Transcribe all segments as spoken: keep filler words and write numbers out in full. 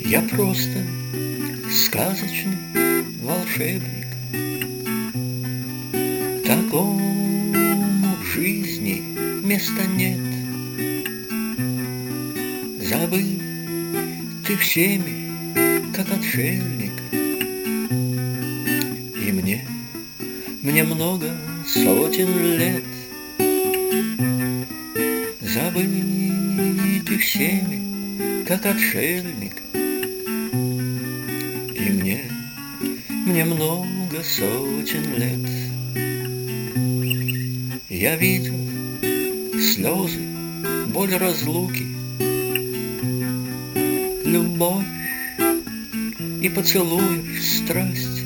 Я просто сказочный волшебник. Такому в жизни места нет. Забыт ты всеми, как отшельник. И мне, мне много сотен лет. Забыт ты всеми, как отшельник. И мне, мне много сотен лет. Я видел слезы, боль разлуки, любовь и поцелуев страсть.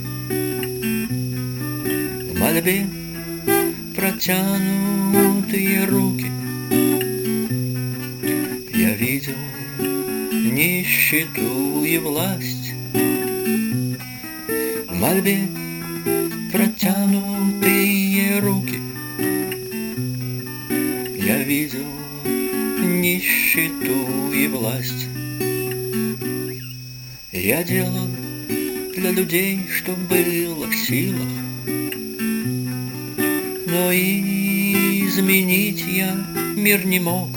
В мольбе протянутые руки я видел нищету и власть. В мольбе протянутые руки я видел нищету и власть. Я делал для людей, что было в силах, но и изменить я мир не мог.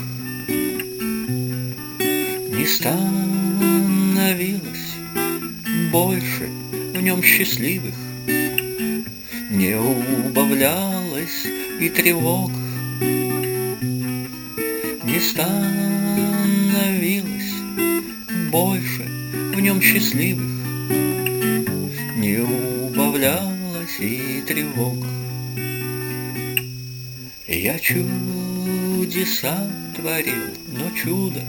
Не становилось больше в нем счастливых, не убавлялось и тревог. Не становилось больше в нем счастливых, не убавлялось и тревог. Я чудеса творил, но чудо,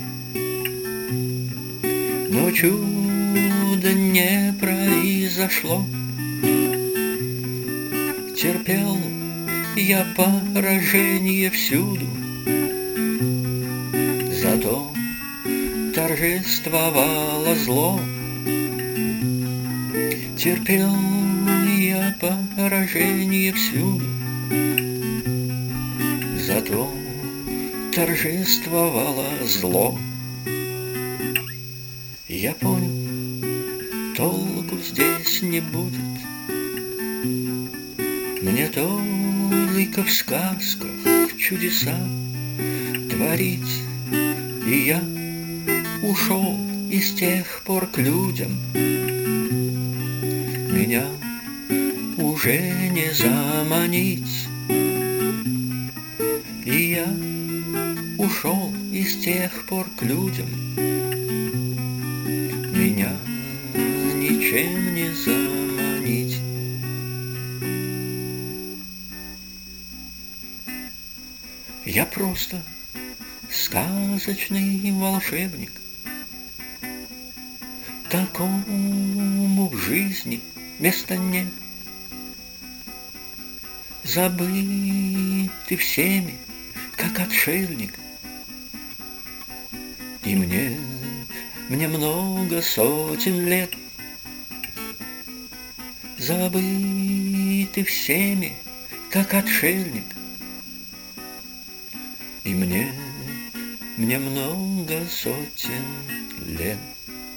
но чудо не произошло. Терпел я поражение всюду, зато торжествовало зло. Терпел я поражение всюду, зато торжествовало зло. Я понял, толку здесь не будет. Мне только в сказках чудеса творить. И я ушел и с тех пор к людям. Меня уже не заманить. И я ушел и с тех пор к людям. Меня ничем не заманить. Я просто сказочный волшебник. Такому в жизни места нет. Забыт ты всеми, как отшельник. И мне, мне много сотен лет. Забыт ты всеми, как отшельник. И мне, мне много сотен лет.